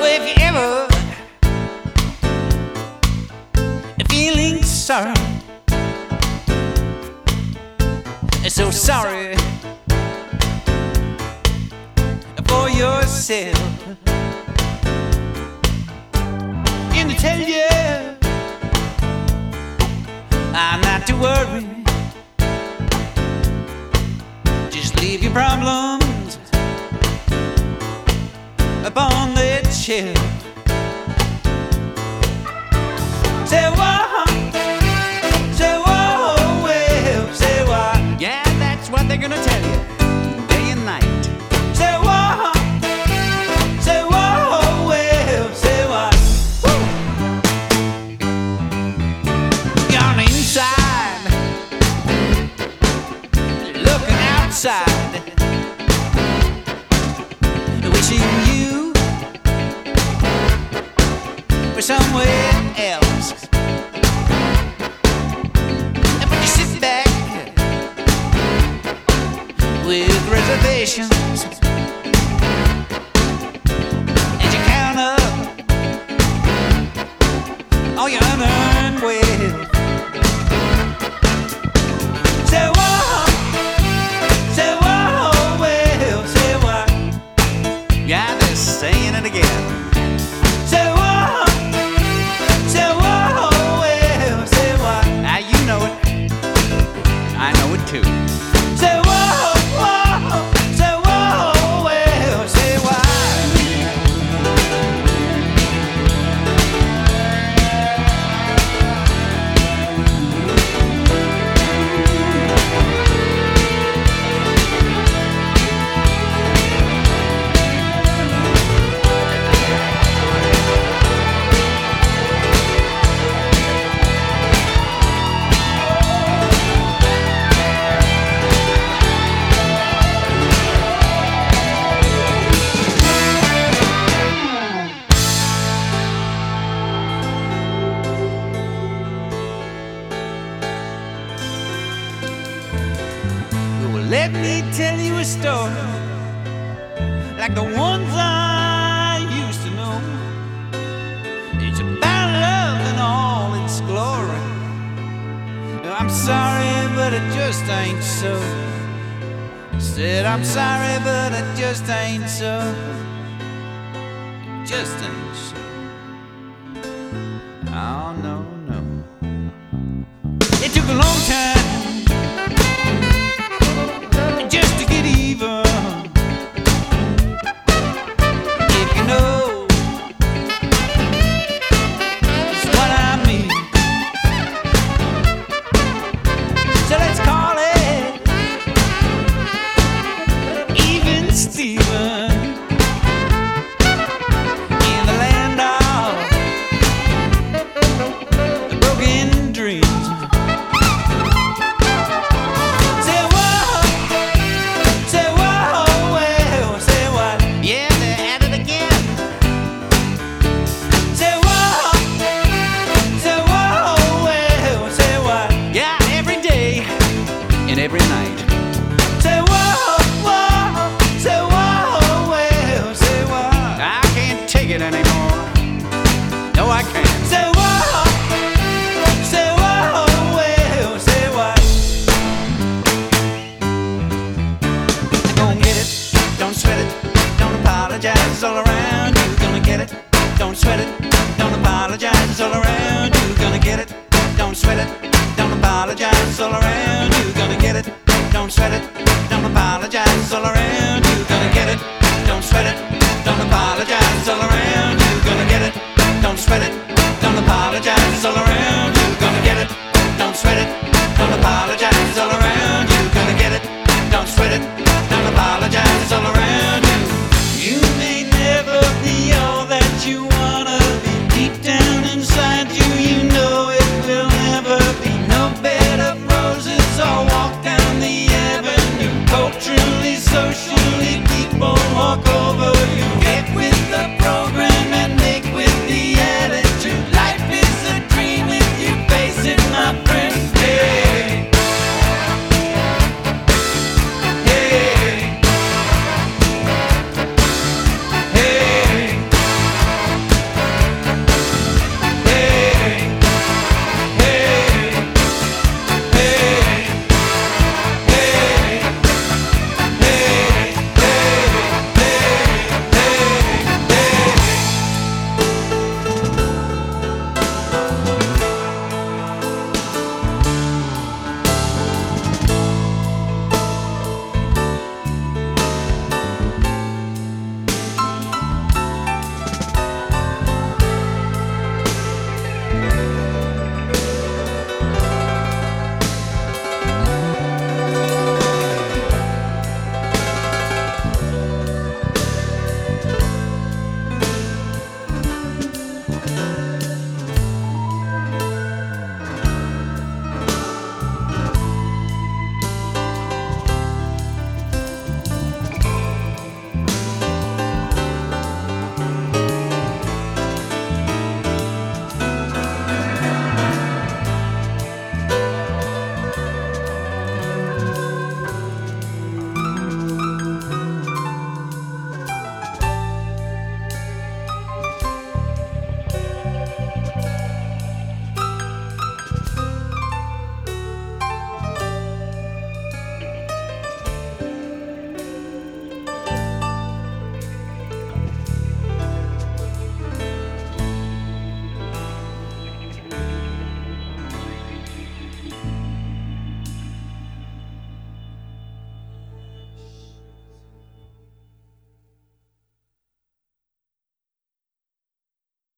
if you ever feeling sorry, so sorry for yourself, and to tell you I'm not to worry, just leave your problems upon the shelf. Say whoa, well, say what? Yeah, that's what they're gonna tell you day and night. Say whoa, well, say what? Woo. You're on the inside, looking outside, wishing you were somewhere else. But you sit back with reservations, and you count up all your unearned wealth. Say whoa, well, say what? Yeah, they're saying it again. Say whoa, well, say what? Now you know it, I know it too. Say whoa, well, say what? Let me tell you a story like the ones I used to know. It's about love and all its glory. I'm sorry, but it just ain't so. Said I'm sorry, but it just ain't so. It just ain't so. Oh, no, no. It took a long time just to get even, if you know it's what I mean. So let's call it even Steven in the land of broken dreams. Every night. Say whoa, well, say what? I can't take it anymore. No, I can't. Say whoa, well, say what? Gonna get it, don't sweat it, don't apologize, it's all around you. Gonna get it, don't sweat it, don't apologize, it's all around you.